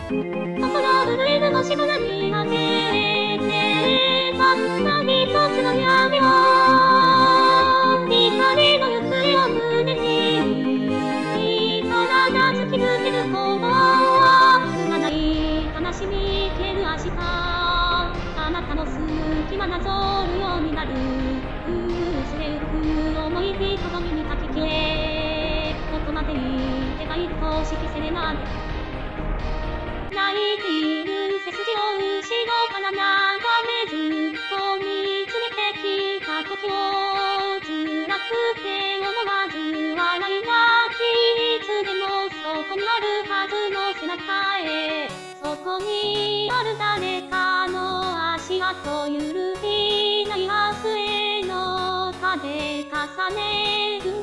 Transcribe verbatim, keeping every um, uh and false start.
心震える星空に当ててたった一つの闇を光の行方を胸に必ず気づけること長い悲しみ消える明日あなたの隙間なぞるようになる薄れゆく思い人混みにかき消えどこまで行けばいる公式セレナーデ泣いている背筋を後ろから眺めずっと見つめてきた時を辛くて思わず笑いがきいつでもそこにあるはずの背中へそこにある誰かの足跡揺るぎない明日への壁重ねる